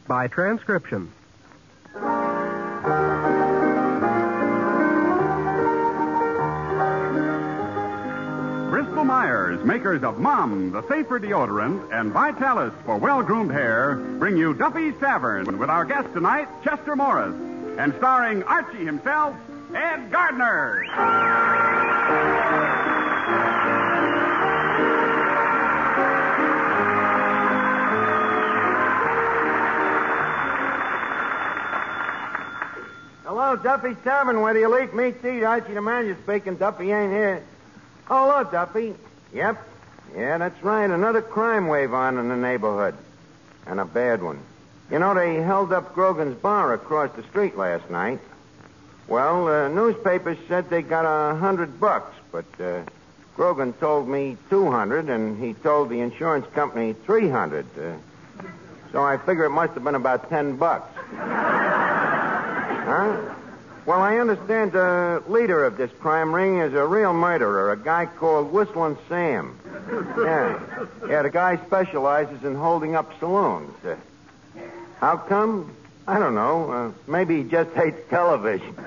by transcription. Bristol Myers, makers of Mom, the safer deodorant, and Vitalis for well-groomed hair, bring you Duffy's Tavern with our guest tonight, Chester Morris, and starring Archie himself, Ed Gardner. Hello, Duffy's Tavern. Where do you leave me? Archie the manager speaking. Duffy ain't here. Oh, hello, Duffy. Yep. Yeah, that's right. Another crime wave on in the neighborhood. And a bad one. You know, they held up Grogan's bar across the street last night. Well, newspapers said they got $100, but Grogan told me $200, and he told the insurance company $300. So I figure it must have been about $10. Huh? Well, I understand the leader of this crime ring is a real murderer, a guy called Whistling Sam. Yeah, the guy specializes in holding up saloons. How come? I don't know. Maybe he just hates television.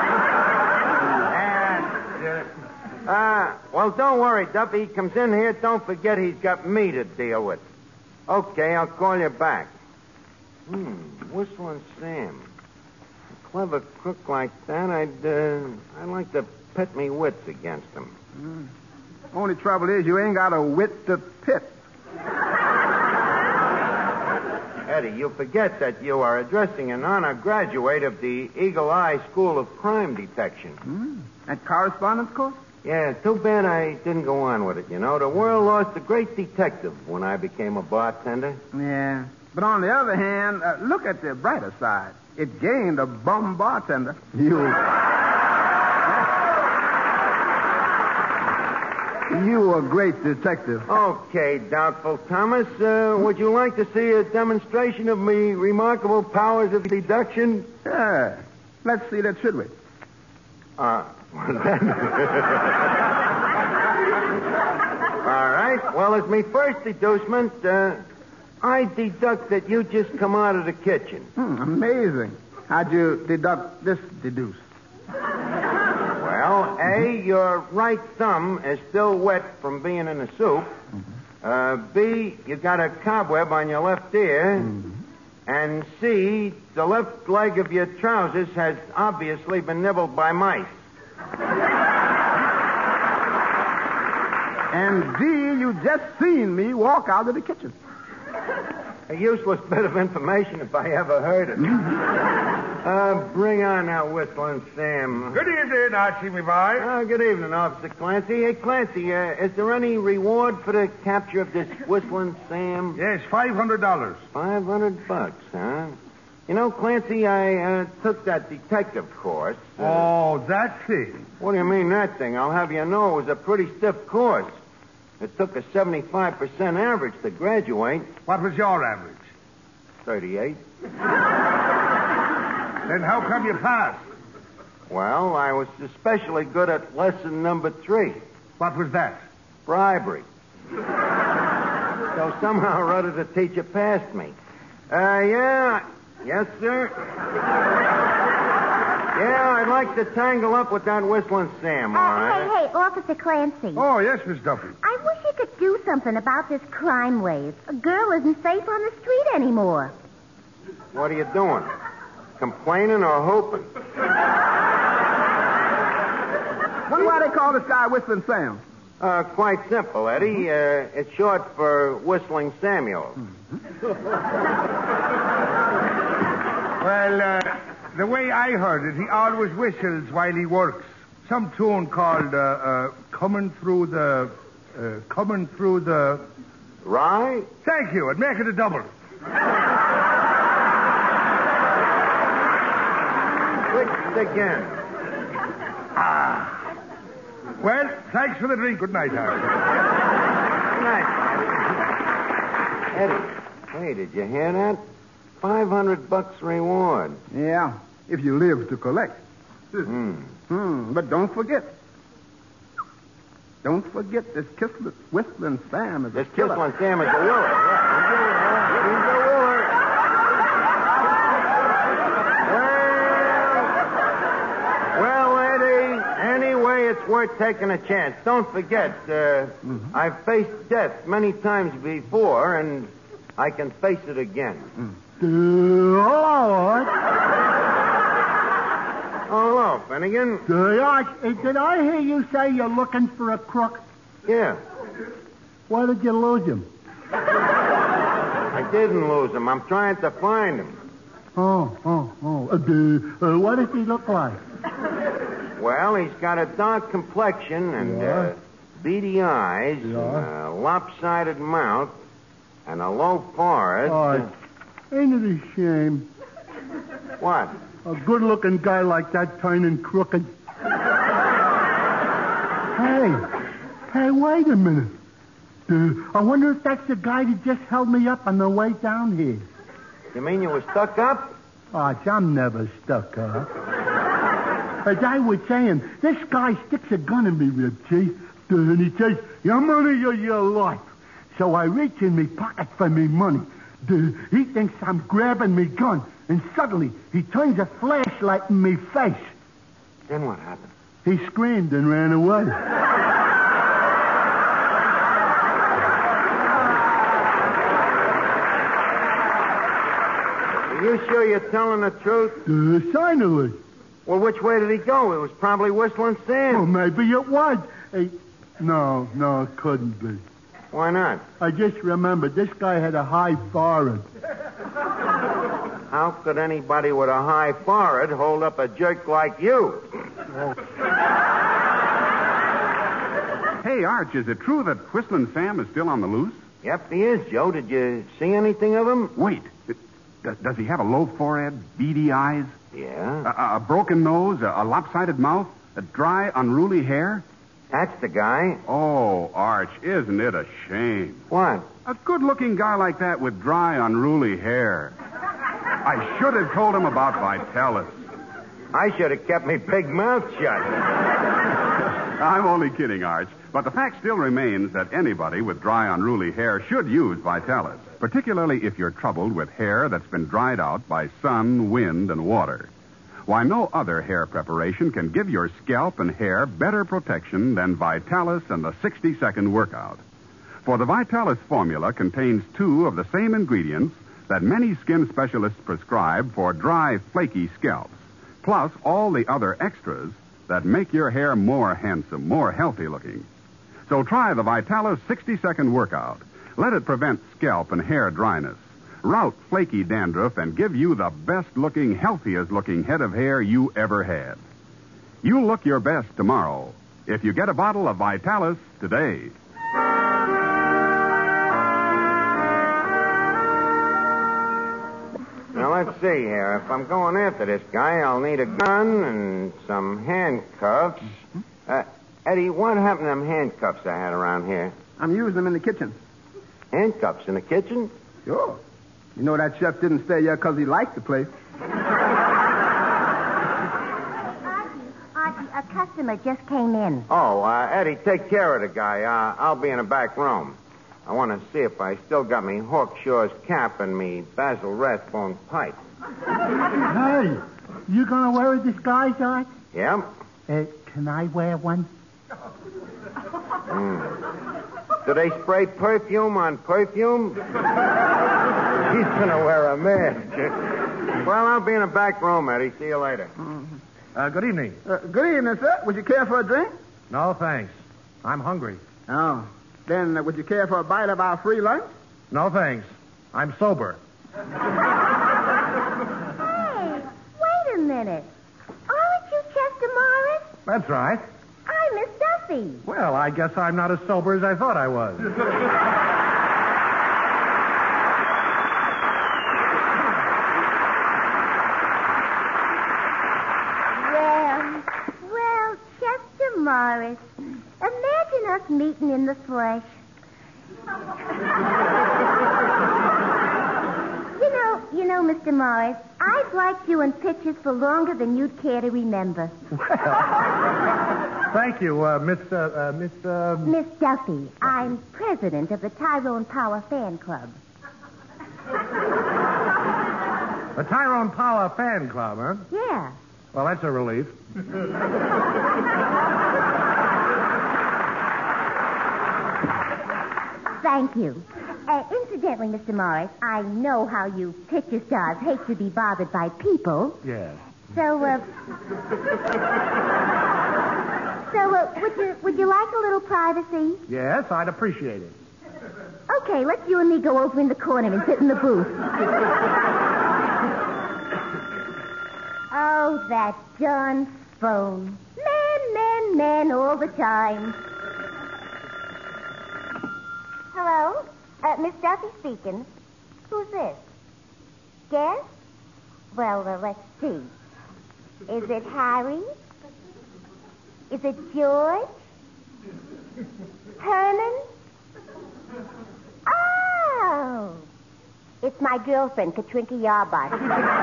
Well, don't worry, Duffy. He comes in here. Don't forget he's got me to deal with. Okay, I'll call you back. Whistling Sam. Clever crook like that, I'd like to pit me wits against him. Only trouble is you ain't got a wit to pit. Eddie, you forget that you are addressing an honor graduate of the Eagle Eye School of Crime Detection. That correspondence course? Yeah, too bad I didn't go on with it, you know. The world lost a great detective when I became a bartender. Yeah. But on the other hand, look at the brighter side. It gained a bum bartender. You a great detective. Okay, Doubtful Thomas. Would you like to see a demonstration of me remarkable powers of deduction? Yeah. Let's see that, should we? All right. Well, as my first deducement, I deduct that you just come out of the kitchen. Amazing. How'd you deduct this deduce? Well, A, your right thumb is still wet from being in the soup. B, you got a cobweb on your left ear. And C, the left leg of your trousers has obviously been nibbled by mice. And D, you just seen me walk out of the kitchen. A useless bit of information if I ever heard it. Bring on that Whistling Sam. Good evening, Archie, me boy. Good evening, Officer Clancy. Hey, Clancy, is there any reward for the capture of this Whistling Sam? Yes, $500. $500, huh? You know, Clancy, I took that detective course. Oh, that thing. What do you mean, that thing? I'll have you know it was a pretty stiff course. It took a 75% average to graduate. What was your average? 38. Then how come you passed? Well, I was especially good at lesson number 3. What was that? Bribery. So somehow or other the teacher passed me. Yeah. Yes, sir. Yeah, I'd like to tangle up with that Whistling Sam, all right? Hey, Officer Clancy. Oh, yes, Miss Duffy. I wish you could do something about this crime wave. A girl isn't safe on the street anymore. What are you doing? Complaining or hoping? Wonder why they call this guy Whistling Sam? Quite simple, Eddie. It's short for Whistling Samuel. Well, the way I heard it, he always whistles while he works. Some tune called Coming Through the... Right? Thank you. I'd make it a double. Which again? Well, thanks for the drink. Good night, Harry. Good night, Eddie. Hey, did you hear that? $500 reward. Yeah, if you live to collect. But don't forget. Don't forget this Whistling Sam is a killer. Whistling Sam is a willer. Yeah, he's a willer. worth taking a chance. Don't forget, I've faced death many times before, and I can face it again. Lord. Oh, hello, Finnegan. Did I hear you say you're looking for a crook? Yeah. Why did you lose him? I didn't lose him. I'm trying to find him. What does he look like? Well, he's got a dark complexion and beady eyes, and a lopsided mouth, and a low forehead. Oh, ain't it a shame? What? A good-looking guy like that turning crooked. Hey, wait a minute. I wonder if that's the guy that just held me up on the way down here. You mean you were stuck up? Oh, I'm never stuck up. As I was saying, this guy sticks a gun in me rib, Chief, and he says, "Your money or your life." So I reach in me pocket for me money. He thinks I'm grabbing me gun, and suddenly he turns a flashlight in me face. Then what happened? He screamed and ran away. Are you sure you're telling the truth? Finally. Well, which way did he go? It was probably whistling sand. Well, maybe it was. No, it couldn't be. Why not? I just remembered this guy had a high forehead. How could anybody with a high forehead hold up a jerk like you? Hey, Arch, is it true that Whistling Sam is still on the loose? Yep, he is, Joe. Did you see anything of him? Wait. Does he have a low forehead, beady eyes? Yeah. A broken nose, a lopsided mouth, a dry, unruly hair? That's the guy. Oh, Arch, isn't it a shame? What? A good-looking guy like that with dry, unruly hair. I should have told him about Vitalis. I should have kept me big mouth shut. I'm only kidding, Arch. But the fact still remains that anybody with dry, unruly hair should use Vitalis, particularly if you're troubled with hair that's been dried out by sun, wind, and water. Why, no other hair preparation can give your scalp and hair better protection than Vitalis and the 60-second workout. For the Vitalis formula contains two of the same ingredients that many skin specialists prescribe for dry, flaky scalps, plus all the other extras that make your hair more handsome, more healthy looking. So try the Vitalis 60-second workout. Let it prevent scalp and hair dryness, rout flaky dandruff, and give you the best-looking, healthiest-looking head of hair you ever had. You'll look your best tomorrow if you get a bottle of Vitalis today. Now, let's see here. If I'm going after this guy, I'll need a gun and some handcuffs. Eddie, what happened to them handcuffs I had around here? I'm using them in the kitchen. Handcuffs in the kitchen? Sure. You know that chef didn't stay here because he liked the place. Archie, a customer just came in. Oh, Eddie, take care of the guy. I'll be in the back room. I want to see if I still got me Hawkshaw's cap and me Basil Rathbone pipe. Hey, you gonna wear a disguise, Art? Yeah? Can I wear one? Do they spray perfume on perfume? He's gonna wear a mask. Well, I'll be in the back room, Eddie. See you later. Good evening. Good evening, sir. Would you care for a drink? No, thanks. I'm hungry. Oh. Then would you care for a bite of our free lunch? No, thanks. I'm sober. Hey, wait a minute. Aren't you Chester Morris? That's right. I'm Miss Duffy. Well, I guess I'm not as sober as I thought I was. Well, Chester Morris. Imagine us meeting in the flesh. You know, Mr. Morris, I've liked you in pictures for longer than you'd care to remember. Thank you, Miss Miss Duffy, I'm president of the Tyrone Power Fan Club. The Tyrone Power Fan Club, huh? Yeah. Well, that's a relief. thank you. Incidentally, Mr. Morris, I know how you picture stars hate to be bothered by people. Yes. So, would you like a little privacy? Yes, I'd appreciate it. Okay, let's you and me go over in the corner and sit in the booth. Oh, that darn phone. Men all the time. Hello? Miss Duffy speaking. Who's this? Guest? Well, let's see. Is it Harry? Is it George? Herman? Oh! It's my girlfriend, Katrinka Yarbot.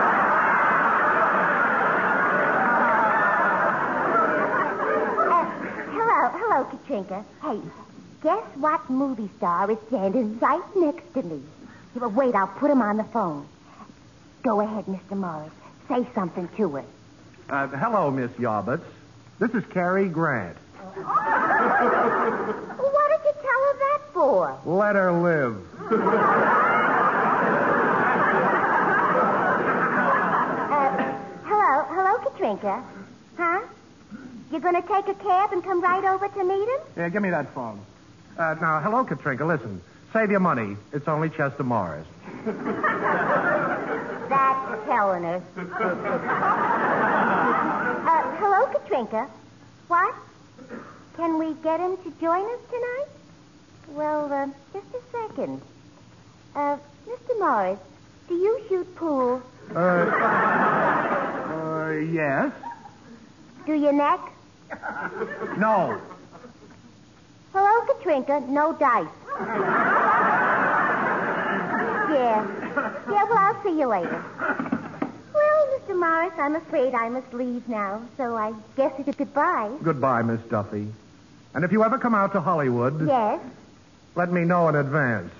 Hello, Katrinka. Hey, guess what movie star is standing right next to me? Here, wait, I'll put him on the phone. Go ahead, Mr. Morris. Say something to her. Hello, Miss Yarbutz. This is Cary Grant. What did you tell her that for? Let her live. Hello, Katrinka. Huh? You're going to take a cab and come right over to meet him? Yeah, give me that phone. Now, hello, Katrinka. Listen, save your money. It's only Chester Morris. That's telling her. Hello, Katrinka. What? Can we get him to join us tonight? Well, just a second. Mr. Morris, do you shoot pool? Yes. Do you neck? No. Hello, Katrinka. No dice. Yeah, well, I'll see you later. Well, Mr. Morris, I'm afraid I must leave now, so I guess it's a goodbye. Goodbye, Miss Duffy. And if you ever come out to Hollywood... Yes? Let me know in advance.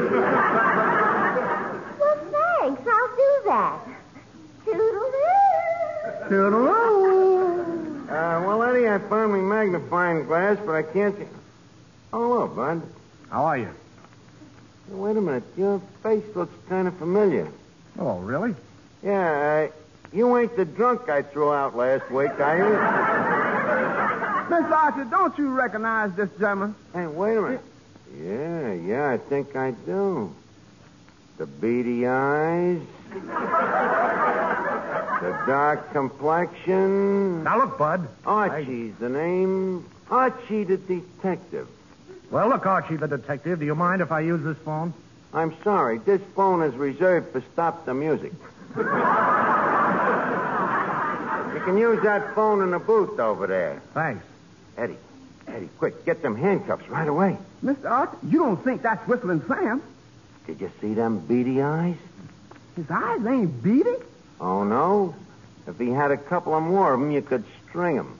Well, thanks. I'll do that. Toodaloo. Toodaloo. Well, Eddie, I found my magnifying glass, but I can't see... Oh, hello, Bud. How are you? Hey, wait a minute. Your face looks kind of familiar. Oh, really? Yeah, you ain't the drunk I threw out last week, are you? Miss Archer, don't you recognize this gentleman? Hey, wait a minute. Yeah, I think I do. The beady eyes. The dark complexion. Now, look, Bud. Archie's the name. Archie the detective. Well, look, Archie the detective, do you mind if I use this phone? I'm sorry. This phone is reserved for Stop the Music. You can use that phone in the booth over there. Thanks. Eddie, quick, get them handcuffs right away. Mr. Archer, you don't think that's Whistling Sam? Did you see them beady eyes? His eyes ain't beady. Oh, no? If he had a couple of more of them, you could string them.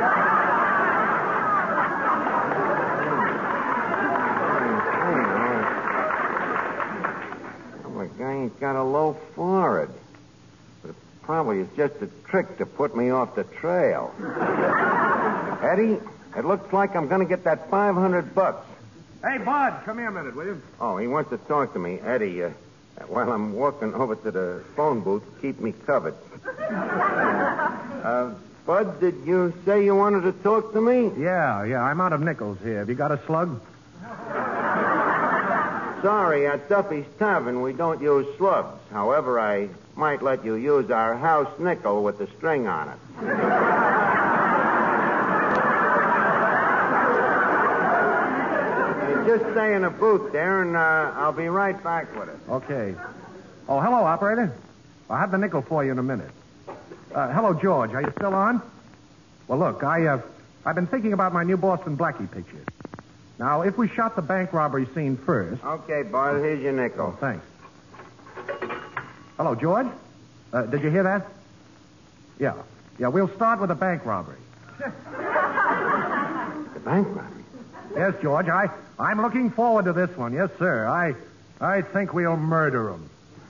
The guy ain't got a low forehead. But it probably is just a trick to put me off the trail. Eddie, it looks like I'm going to get that $500. Hey, Bud, come here a minute, will you? Oh, he wants to talk to me. Eddie, while I'm walking over to the phone booth, keep me covered. Bud, did you say you wanted to talk to me? Yeah, I'm out of nickels here. Have you got a slug? Sorry, at Duffy's Tavern, we don't use slugs. However, I might let you use our house nickel with the string on it. Just stay in the booth there, and I'll be right back with it. Okay. Oh, hello, operator. I'll have the nickel for you in a minute. Hello, George. Are you still on? Well, look, I've been thinking about my new Boston Blackie picture. Now, if we shot the bank robbery scene first... Okay, Bud, here's your nickel. Oh, thanks. Hello, George? Did you hear that? Yeah, we'll start with the bank robbery. The bank robbery? Yes, George, I'm looking forward to this one. Yes, sir. I think we'll murder him.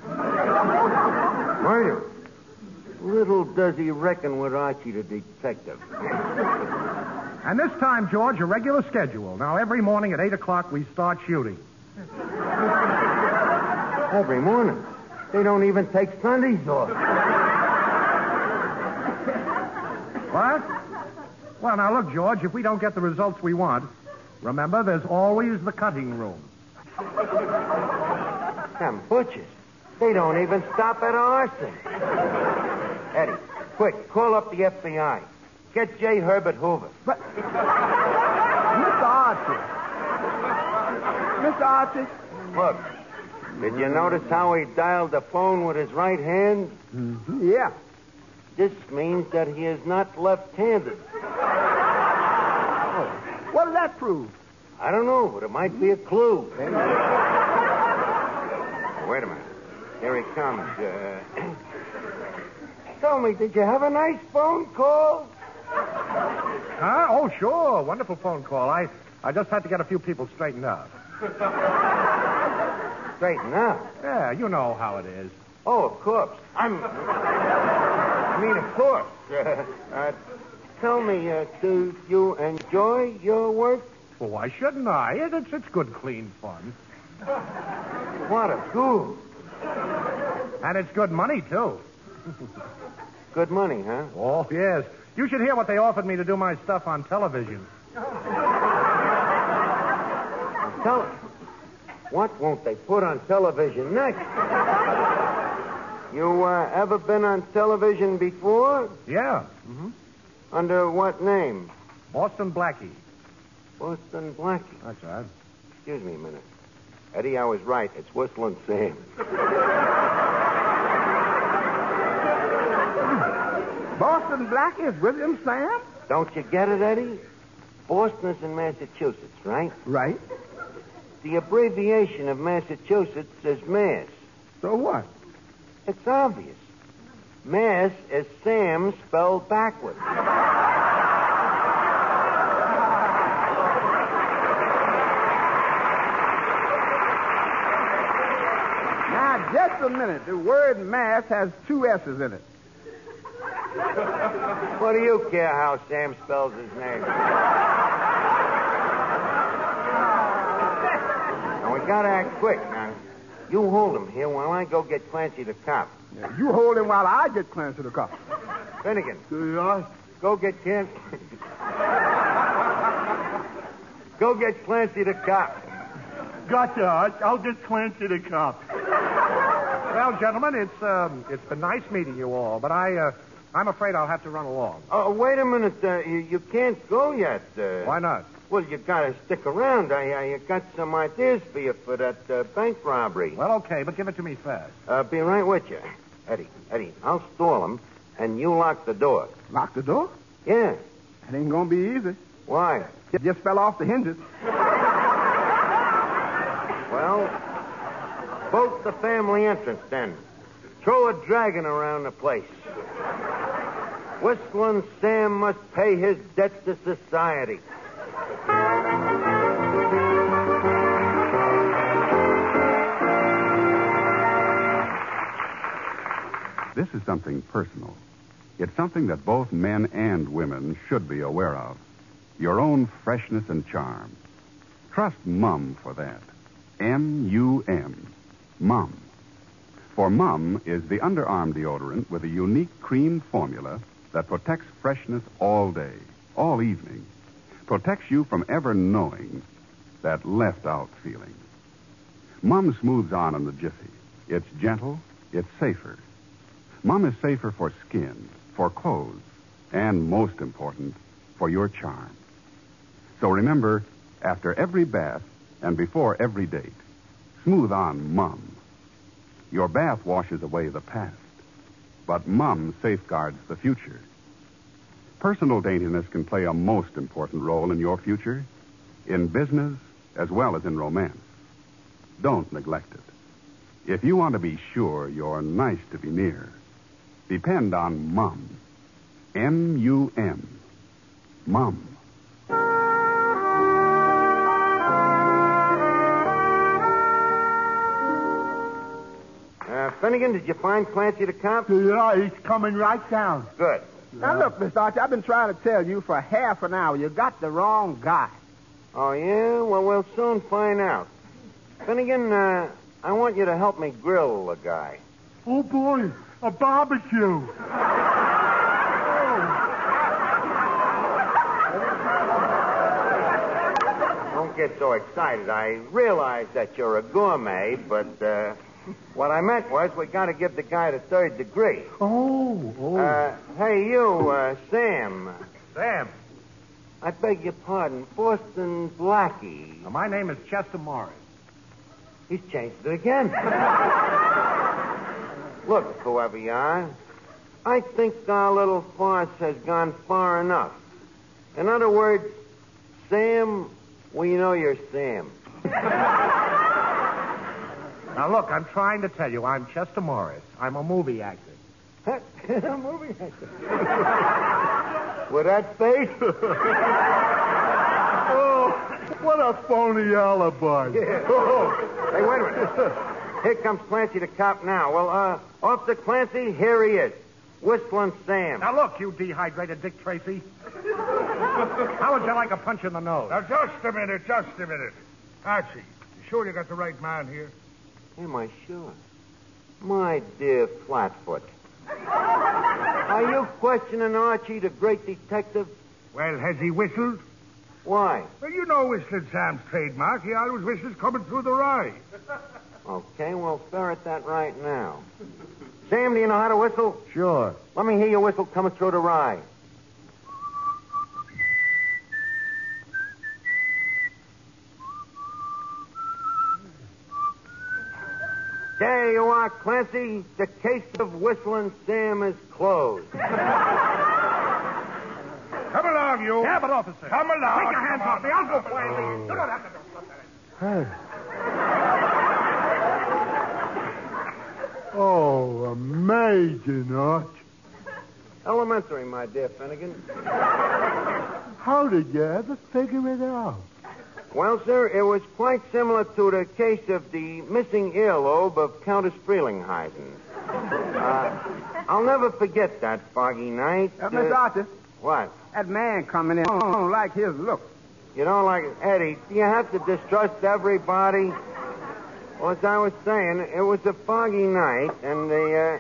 Murder? Little does he reckon with Archie the detective. And this time, George, a regular schedule. Now, every morning at 8 o'clock, we start shooting. Every morning. They don't even take Sundays off. What? Well, now, look, George, if we don't get the results we want, remember, there's always the cutting room. Them butchers. They don't even stop at arson. Eddie, quick, call up the FBI. Get J. Herbert Hoover. But, Mr. Archie. Mr. Archie? Look, did you notice how he dialed the phone with his right hand? Mm-hmm. Yeah. This means that he is not left-handed. Oh. What does that prove? I don't know, but it might be a clue. Wait a minute. Here he comes. Tell me, did you have a nice phone call? Huh? Oh, sure. Wonderful phone call. I just had to get a few people straightened up. Straighten up? Yeah, you know how it is. Oh, of course. of course. Tell me, do you enjoy your work? Well, why shouldn't I? It's good, clean fun. What a goo. And it's good money, too. Good money, huh? Oh, yes. You should hear what they offered me to do my stuff on television. Tell what won't they put on television next? You ever been on television before? Yeah. Mm-hmm. Under what name? Boston Blackie. Boston Blackie. That's right. Excuse me a minute. Eddie, I was right. It's Whistling Sam. Boston Blackie is William Sam? Don't you get it, Eddie? Boston is in Massachusetts, right? Right. The abbreviation of Massachusetts is Mass. So what? It's obvious. Mass is Sam spelled backwards. Now, just a minute. The word mass has two S's in it. What do you care how Sam spells his name? Now, we gotta act quick now. You hold him here while I go get Clancy the cop. Yeah, you hold him while I get Clancy to the cop. Finnegan, go get Clancy. Go get Clancy the cop. Gotcha, Arch. I'll get Clancy the cop. Well, gentlemen, it's been nice meeting you all, but I'm afraid I'll have to run along. Wait a minute. You can't go yet. Why not? Well, you gotta stick around. I got some ideas for you for that bank robbery. Well, okay, but give it to me fast. Be right with you. Eddie, I'll stall him, and you lock the door. Lock the door? Yeah. It ain't gonna be easy. Why? It just fell off the hinges. Well, bolt the family entrance, then. Throw a dragon around the place. Whistling Sam must pay his debts to society. This is something personal. It's something that both men and women should be aware of. Your own freshness and charm. Trust Mum for that. M-U-M. Mum. For Mum is the underarm deodorant with a unique cream formula that protects freshness all day, all evening. Protects you from ever knowing that left-out feeling. Mum smooths on in the jiffy. It's gentle. It's safer. Mum is safer for skin, for clothes, and, most important, for your charm. So remember, after every bath and before every date, smooth on Mum. Your bath washes away the past, but Mum safeguards the future. Personal daintiness can play a most important role in your future, in business as well as in romance. Don't neglect it. If you want to be sure you're nice to be near, depend on Mum. M-U-M. Mum. Finnegan, did you find Clancy the cop? Yeah, he's coming right down. Good. Now, look, Mr. Archie, I've been trying to tell you for half an hour. You got the wrong guy. Oh, yeah? Well, we'll soon find out. Finnegan, I want you to help me grill the guy. Oh, boy, a barbecue. Don't get so excited. I realize that you're a gourmet, but what I meant was we got to give the guy the third degree. Oh. Hey, you, Sam. Sam. I beg your pardon. Boston Blackie. My name is Chester Morris. He's changed it again. Look, whoever you are, I think our little farce has gone far enough. In other words, Sam, we know you're Sam. Now, look, I'm trying to tell you, I'm Chester Morris. I'm a movie actor. A movie actor. With that face? Oh, what a phony alibi. Yeah. Hey, wait a minute. Here comes Clancy the cop now. Well, Officer Clancy, here he is. Whistling Sam. Now, look, you dehydrated Dick Tracy. How would you like a punch in the nose? Now, just a minute. Archie, you sure you got the right man here? Am I sure? My dear Flatfoot. Are you questioning Archie, the great detective? Well, has he whistled? Why? Well, you know Whistling Sam's trademark. He always whistles coming through the rye. Okay, we'll ferret that right now. Sam, do you know how to whistle? Sure. Let me hear your whistle coming through the rye. There you are, Clancy. The case of Whistling Sam is closed. Come along, you. Yeah, but, officer. Come along. Take your hands off me. I'll go for you. You don't have to do Oh, amazing, Arch. Elementary, my dear Finnegan. How did you ever figure it out? Well, sir, it was quite similar to the case of the missing earlobe of Countess Frelinghuysen. I'll never forget that foggy night. Miss Archer, What? that man coming in, I don't like his look. You don't like it? Eddie, do you have to distrust everybody? Well, as I was saying, it was a foggy night, and the,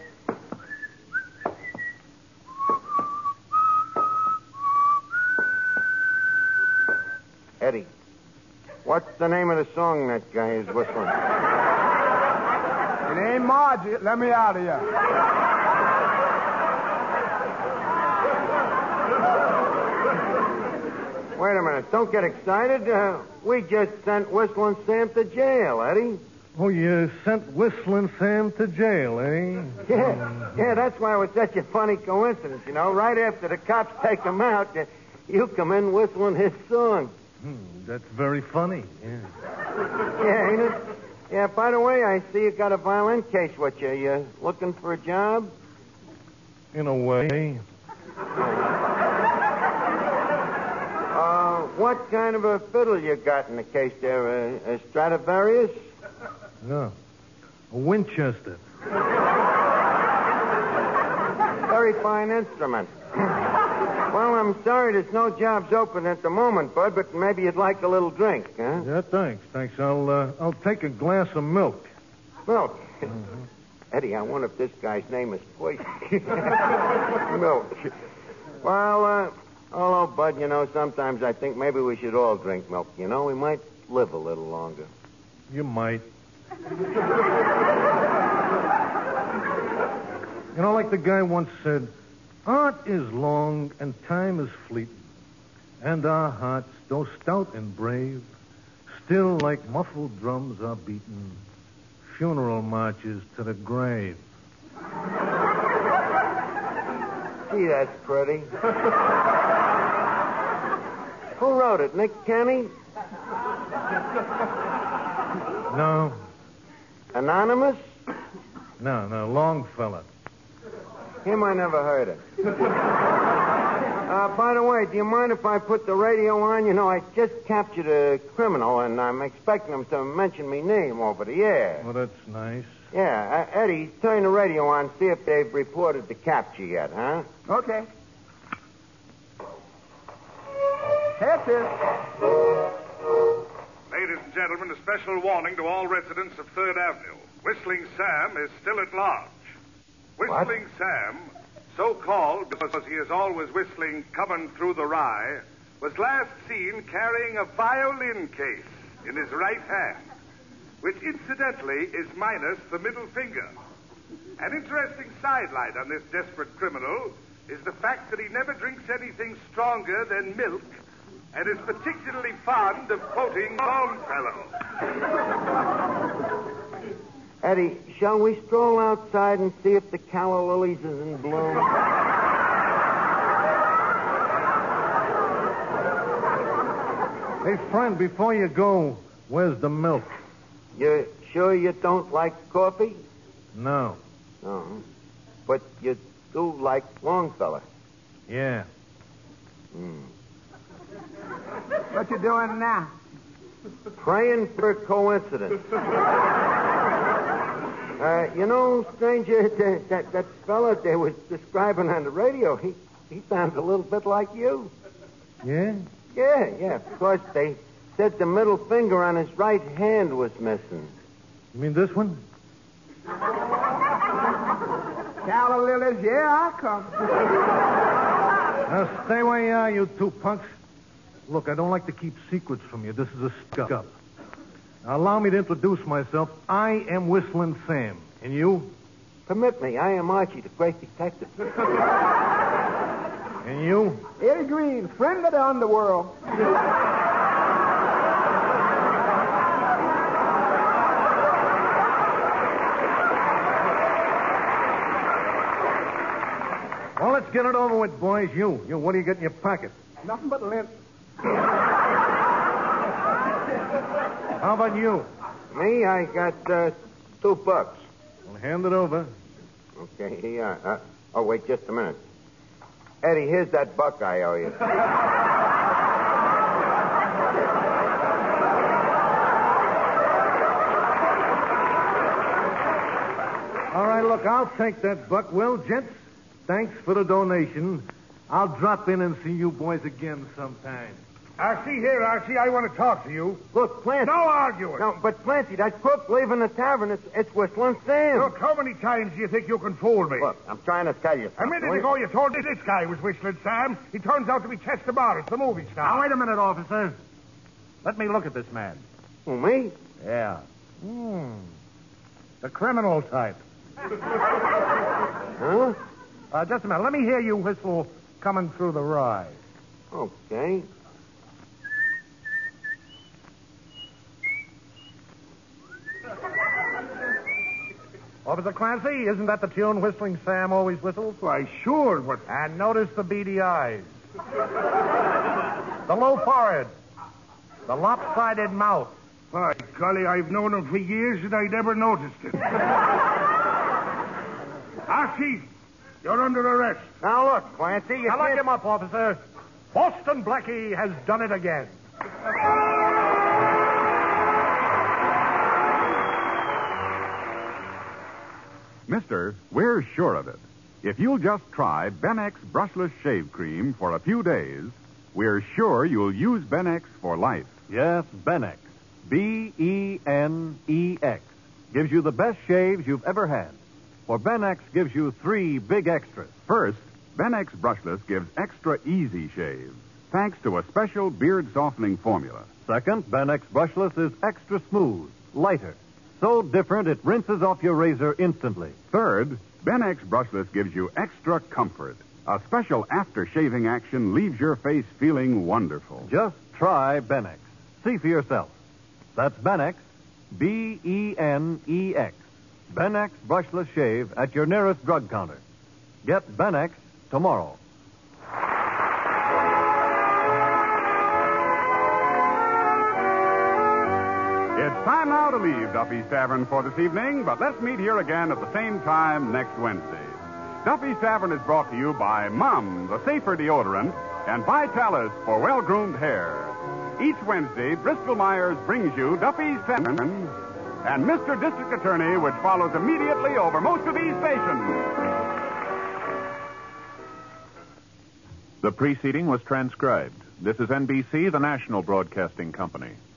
Eddie, what's the name of the song that guy is whistling? It ain't Margie. Let me out of here. Wait a minute. Don't get excited. We just sent Whistling Sam to jail, Eddie. Oh, you sent Whistling Sam to jail, eh? Yeah, that's why it was such a funny coincidence, you know. Right after the cops take him out, you come in whistling his song. That's very funny, yeah. Yeah, ain't it? Yeah, by the way, I see you got a violin case with you. You looking for a job? In a way. What kind of a fiddle you got in the case there? A Stradivarius? No. A Winchester. Very fine instrument. Well, I'm sorry there's no jobs open at the moment, Bud, but maybe you'd like a little drink, huh? Yeah, thanks. I'll take a glass of milk. Milk. Eddie, I wonder if this guy's name is Poison. Milk. Well, although, Bud, you know, sometimes I think maybe we should all drink milk. You know, we might live a little longer. You might. You know, like the guy once said, art is long and time is fleeting, and our hearts, though stout and brave, still like muffled drums are beaten, funeral marches to the grave. Gee, that's pretty. Who wrote it, Nick Kenny? No, Anonymous? no, Longfellow. Him I never heard of. By the way, do you mind if I put the radio on? You know, I just captured a criminal, and I'm expecting him to mention me name over the air. Well, that's nice. Yeah, Eddie, turn the radio on, see if they've reported the capture yet, huh? Okay. That's it. Ladies and gentlemen, a special warning to all residents of 3rd Avenue. Whistling Sam is still at large. Whistling Sam, so called because he is always whistling Coming Through the Rye, was last seen carrying a violin case in his right hand, which incidentally is minus the middle finger. An interesting sidelight on this desperate criminal is the fact that he never drinks anything stronger than milk and is particularly fond of quoting Longfellow. Eddie, shall we stroll outside and see if the calla lilies is in bloom? Hey, friend, before you go, where's the milk? You sure you don't like coffee? No. No. But you do like Longfellow. Yeah. What you doing now? Praying for a coincidence. You know, stranger, that fella they was describing on the radio, he sounds a little bit like you. Yeah? Yeah. Of course, they said the middle finger on his right hand was missing. You mean this one? Calla lilies, yeah, I'll come. Now, stay where you are, you two punks. Look, I don't like to keep secrets from you. This is a stick-up. Now, allow me to introduce myself. I am Whistling Sam. And you? Permit me, I am Archie, the great detective. And you? Eddie Green, friend of the underworld. Well, let's get it over with, boys. You, what do you got in your pocket? Nothing but lint. How about you? Me, I got $2. Well, hand it over. Okay, here you are. Oh, wait just a minute. Eddie, here's that buck I owe you. All right, look, I'll take that buck. Well, gents, thanks for the donation. I'll drop in and see you boys again sometime. See here, Archie, I want to talk to you. Look, Clancy. No arguing. No, but Clancy, that crook leaving the tavern, it's Whistling Sam. Look, how many times do you think you can fool me? Look, I'm trying to tell you A something. minute ago, you told me this guy was Whistling Sam. He turns out to be Chester Morris, the movie star. Now, wait a minute, officer. Let me look at this man. Who, me? Yeah. The criminal type. Huh? Just a minute. Let me hear you whistle Coming Through the Rye. Okay. Officer Clancy, isn't that the tune Whistling Sam always whistles? Why, sure, but... And notice the beady eyes. The low forehead. The lopsided mouth. By golly, I've known him for years and I never noticed it. Archie, you're under arrest. Now, look, Clancy, you Now, lock can't... him up, officer. Boston Blackie has done it again. Mister, we're sure of it. If you'll just try Benex Brushless Shave Cream for a few days, we're sure you'll use Benex for life. Yes, Benex. B-E-N-E-X. Gives you the best shaves you've ever had. For Benex gives you 3 big extras. First, Benex Brushless gives extra easy shave, thanks to a special beard softening formula. Second, Benex Brushless is extra smooth, lighter. So different it rinses off your razor instantly. Third, Benex Brushless gives you extra comfort. A special after-shaving action leaves your face feeling wonderful. Just try Benex. See for yourself. That's Benex, B-E-N-E-X. Benex Brushless Shave at your nearest drug counter. Get Benex tomorrow. It's time now to leave Duffy's Tavern for this evening, but let's meet here again at the same time next Wednesday. Duffy's Tavern is brought to you by Mum, the safer deodorant, and Vitalis for well-groomed hair. Each Wednesday, Bristol Myers brings you Duffy's Tavern and Mr. District Attorney, which follows immediately over most of these stations. The preceding was transcribed. This is NBC, the national broadcasting company.